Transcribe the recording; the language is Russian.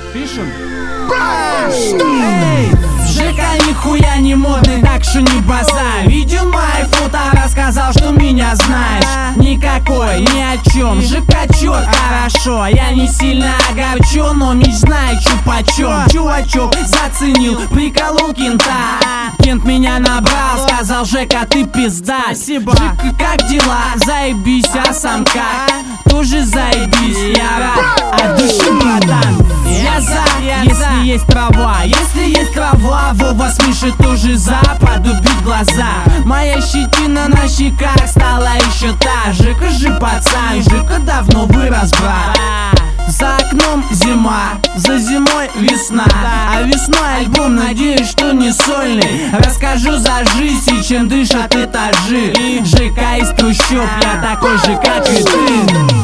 Пишем? Эй, Жека нихуя не модный, так что не базарь. Видел мои фото, рассказал, что меня знаешь. Никакой, ни о чем, Жека чёрт, хорошо. Я не сильно огорчен, но не знаю, чё почем. Чувачок заценил, приколол кента. Кент меня набрал, сказал: Жека, ты пизда. Спасибо. Жека, как дела? Заебись, а сам как? Тоже заебись, я рад от души, братан. Я за, если есть трава. Если есть трава, Вова с Мишей тоже за. Подубить глаза. Моя щетина на щеках стала еще та. Жека же пацан, Жека давно вырос, брат. За окном зима, за зимой весна. А весной альбом, надеюсь, что не сольный. Расскажу за жизнь и чем дышат этажи. Жека из трущоб, я такой же, как и ты.